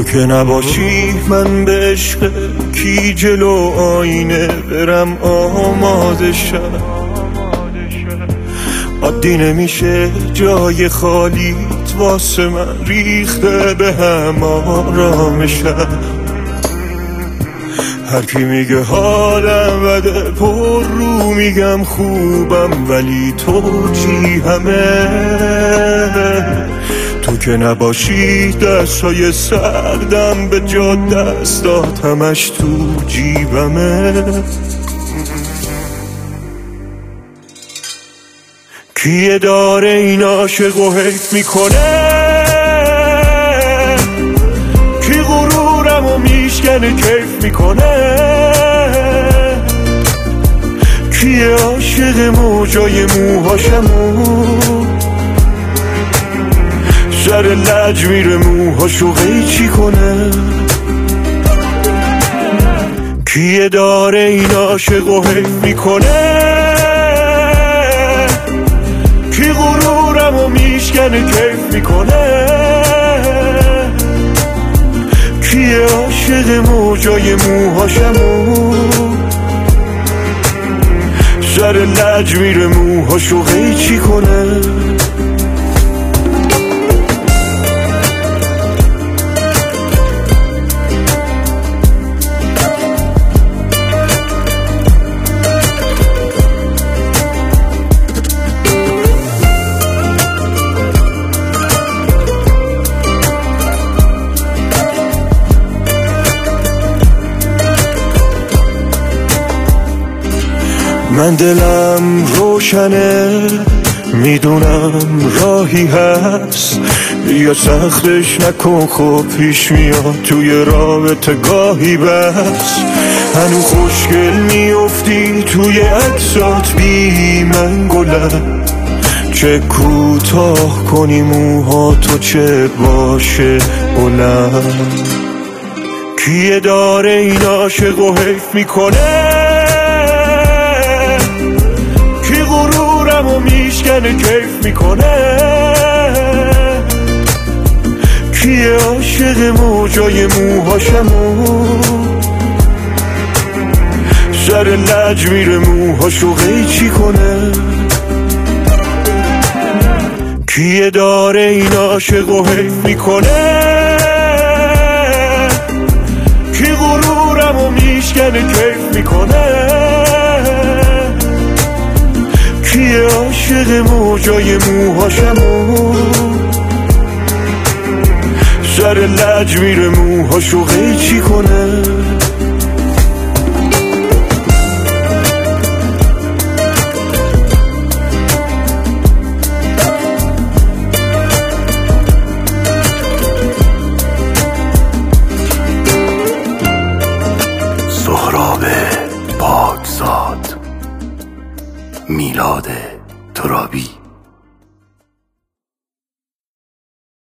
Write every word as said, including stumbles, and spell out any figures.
تو که نباشی من به عشق کی جلو آینه برم آماده شم. عادی نمیشه جای خالیت واسه من ریخته به هم آرامشم. هر کی میگه حالم بده پر رو میگم خوبم، ولی تو چی همه؟ تو که نباشی دستای سردم به جا دستات همش تو جیبمه. کیه داره این عاشق و حیف میکنه؟ کی غرورم و میشکنه کیف میکنه؟ کیه عاشق موجای موهاشمو سر لج میره موهاشو قیچی کنه؟ کیه داره این عاشق و حیف میکنه؟ کی غرورم و میشکنه کیف میکنه؟ کیه عاشق موجای موهاشمو سر لج میره موهاشو قیچی کنه؟ من دلم روشنه میدونم راهی هست، بیا سختش نکن خب پیش میاد توی رابطه گاهی بس. هنو خوشگل میافتی توی عکسات بی من گلم، چه کوتاه کنی موها تو چه باشه بلند. کیه داره این عاشق و حیف میکنه؟ و میشکنه کیف میکنه؟ کیه عاشق موجای موهاشمو سر لج میره موهاشو قیچی کنه؟ کیه داره این عاشق و حیف میکنه؟ کی غرورم و میشکنه کیف میکنه؟ کیه عاشق موجای موهاشمو سر لج میره موهاشو قیچی کنه؟ سهراب پاکزاد، میلاد ترابی.